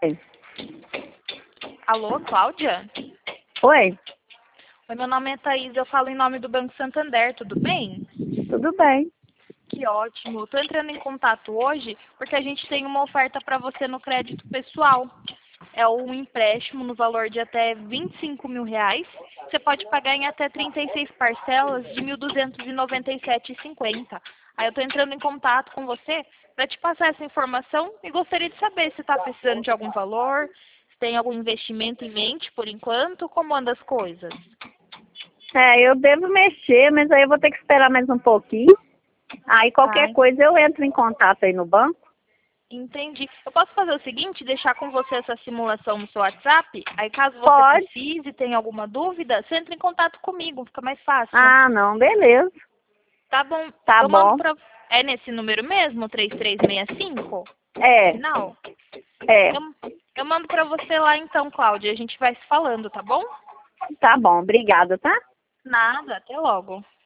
Oi. Alô, Cláudia? Oi, Oi, meu nome é Thaís, eu falo em nome do Banco Santander, tudo bem? tudo bem? Que ótimo. Estou entrando em contato hoje porque a gente tem uma oferta para você no crédito pessoal. É um empréstimo no valor de até R$ 25.000. Você pode pagar em até 36 parcelas de R$ 1.297,50. Aí eu estou entrando em contato com você para te passar essa informação e gostaria de saber se está precisando de algum valor, se tem algum investimento em mente por enquanto, como anda as coisas. Eu devo mexer, mas aí eu vou ter que esperar mais um pouquinho. Aí qualquer Ah, coisa eu entro em contato aí no banco. entendi. Eu posso fazer o seguinte, deixar com você essa simulação no seu WhatsApp? Aí caso você Pode. precise, tenha alguma dúvida, você entra em contato comigo, fica mais fácil. Ah, não, beleza. Tá bom. Tá Eu mando bom. pra... É nesse número mesmo, 3365? É, Final? é. Eu mando pra você lá então, Cláudia. A gente vai se falando, tá bom? Tá bom, obrigada, tá? Nada, até logo.